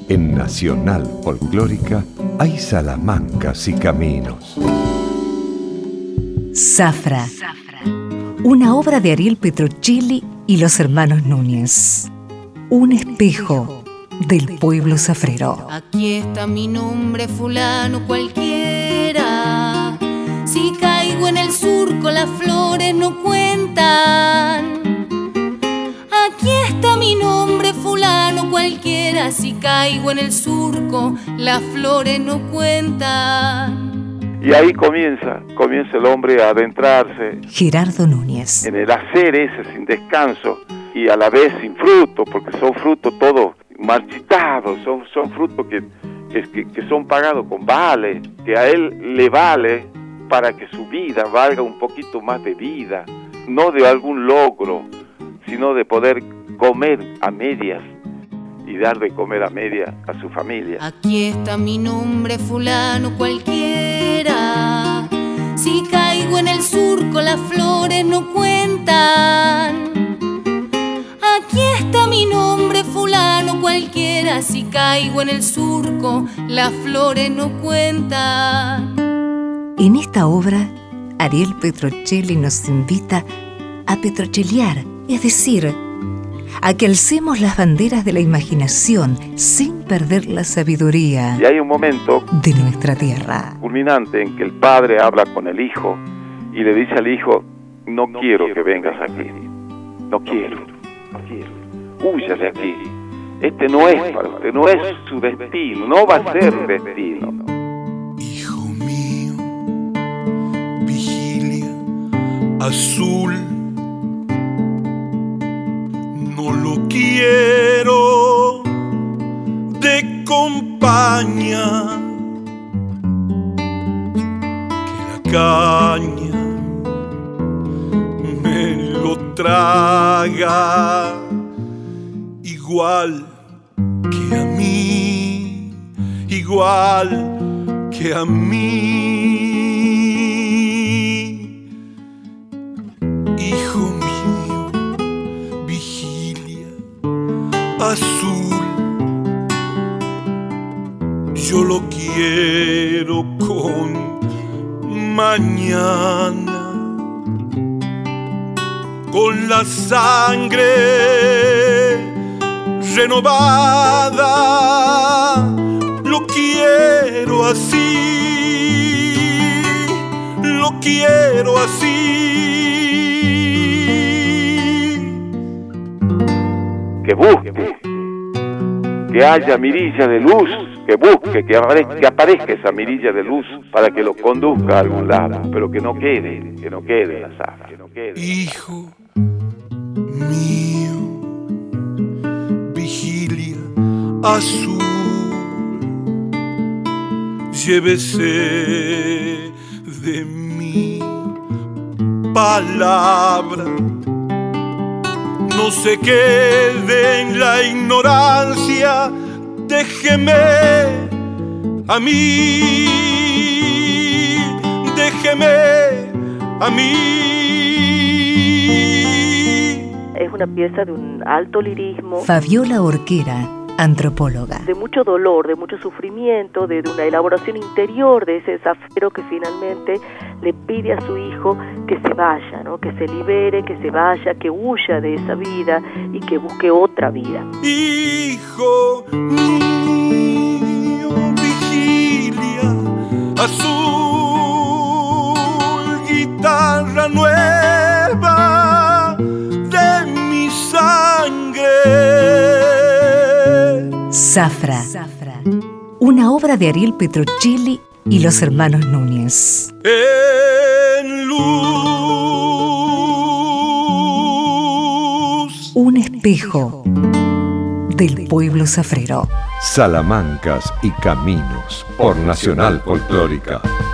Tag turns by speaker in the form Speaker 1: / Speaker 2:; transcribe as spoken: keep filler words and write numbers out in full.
Speaker 1: En Nacional Folclórica hay salamancas y caminos.
Speaker 2: Zafra, una obra de Ariel Petrocelli y los hermanos Núñez. Un espejo del pueblo zafrero.
Speaker 3: Aquí está mi nombre, fulano cualquiera. Si caigo en el surco, las flores no cuentan. Aquí está mi nombre, fulano cualquiera. Si caigo en el surco, las flores no cuentan.
Speaker 4: Y ahí comienza, comienza el hombre a adentrarse.
Speaker 2: Gerardo Núñez.
Speaker 4: En el hacer ese sin descanso y a la vez sin fruto, porque son frutos todos marchitados, son, son frutos que, que, que son pagados con vale, que a él le vale para que su vida valga un poquito más de vida, no de algún logro, sino de poder comer a medias y dar de comer a medias a su familia.
Speaker 3: Aquí está mi nombre, fulano cualquiera. Si caigo en el surco, las flores no cuentan. Aquí está mi nombre, fulano cualquiera. Si caigo en el surco, las flores no cuentan.
Speaker 2: En esta obra, Ariel Petrocelli nos invita a petrochelear, es decir, a que alcemos las banderas de la imaginación sin perder la sabiduría.
Speaker 4: Y hay un momento
Speaker 2: de nuestra tierra
Speaker 4: culminante en que el padre habla con el hijo y le dice al hijo: no, no quiero, quiero que vengas aquí, no quiero, no quiero, huya de aquí. Este no es para usted, no es su destino, no va a ser destino.
Speaker 5: Hijo mío, vigilia azul, no lo quiero de compañía, que la caña me lo traga igual que a mí, igual que a mí. Hijo mío, vigilia azul, yo lo quiero con mañana, con la sangre renovada, lo quiero así, lo quiero así.
Speaker 4: Que busque, que haya mirilla de luz, que busque, que aparezca, que aparezca esa mirilla de luz para que lo conduzca a algún lado, pero que no quede, que no quede en la zafra, que no quede.
Speaker 5: Hijo mío, vigilia azul, llévese de mi palabra, no se quede en la ignorancia, déjeme a mí, déjeme a mí.
Speaker 6: Es una pieza de un alto lirismo.
Speaker 2: Fabiola Orquera, antropóloga.
Speaker 6: De mucho dolor, de mucho sufrimiento, de, de una elaboración interior de ese zafrero que finalmente le pide a su hijo que se vaya, ¿no? Que se libere, que se vaya, que huya de esa vida y que busque otra vida.
Speaker 5: Hijo mío, vigilia azul, guitarra nueva de mi sangre.
Speaker 2: Zafra, una obra de Ariel Petrocelli y los hermanos Núñez.
Speaker 5: En luz.
Speaker 2: Un espejo del pueblo zafrero.
Speaker 1: Salamancas y caminos por Nacional Folclórica.